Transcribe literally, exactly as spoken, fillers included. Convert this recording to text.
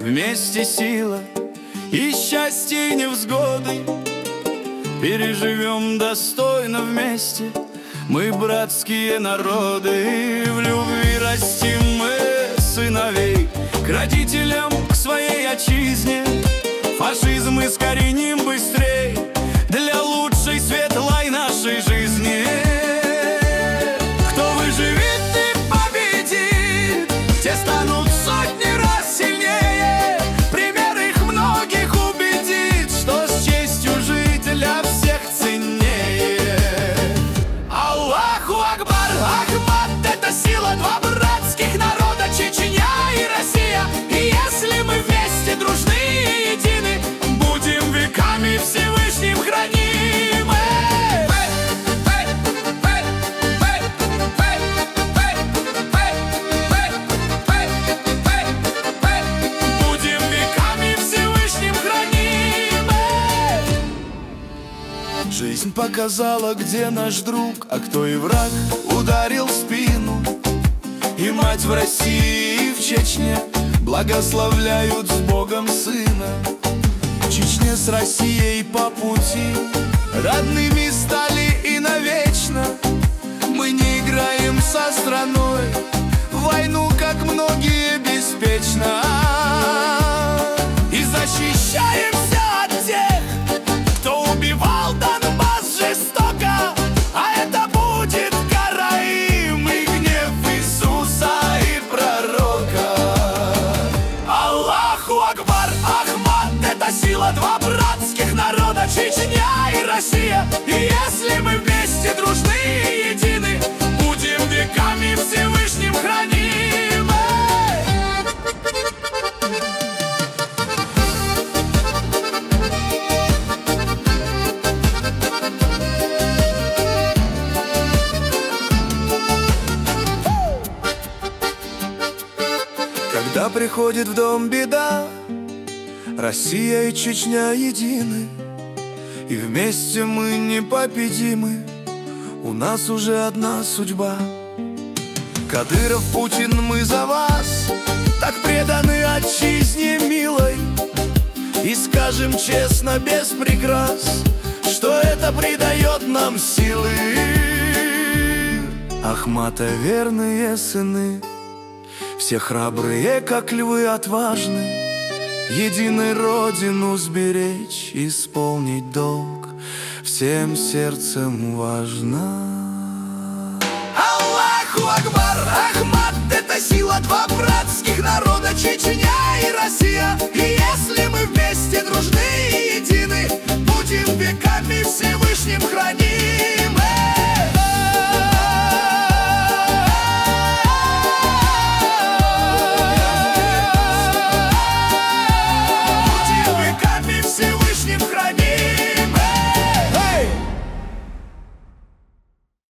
вместе сила и счастье, и невзгоды. Переживем достойно вместе, мы братские народы. В любви растим мы сыновей, к родителям, к своей отчизне. Фашизм искореним быстрей, для лучшей светлой нашей жизни. Кто выживет и победит, те станут сотни раз сильнее. Пример их многих убедит, что с честью жить для всех ценнее. Аллаху Акбар, Ахмат — это сила, два братских народа, Чечня и Россия. И если мы вместе дружны и едины, будем веками Всевышним хранимы. Будем веками Всевышним хранимы. Жизнь показала, где наш друг, а кто и враг. Ударил в спину, и мать в России, и в Чечне благословляют с Богом сына. Чечне с Россией по пути родными стали и навечно. Мы не играем со страной в войну, как многие, беспечно. И защищаемся от тех, кто убивал Донбасс жестоко. А это будет кара им и гнев Иисуса и пророка. Аллаху Акбар, Ахмат — это сила, два братских народа, Чечня и Россия. И если мы вместе дружны и едины, будем веками Всевышним хранимы. Когда приходит в дом беда, Россия и Чечня едины, и вместе мы непобедимы. У нас уже одна судьба. Кадыров, Путин, мы за вас, так преданы отчизне милой. И скажем честно, без прикрас, что это придает нам силы. Ахмата верные сыны, все храбрые, как львы, отважны. Единой родину сберечь, исполнить долг всем сердцем важно. Аллаху Акбар, Ахмат — это сила, два братских народа, Чечня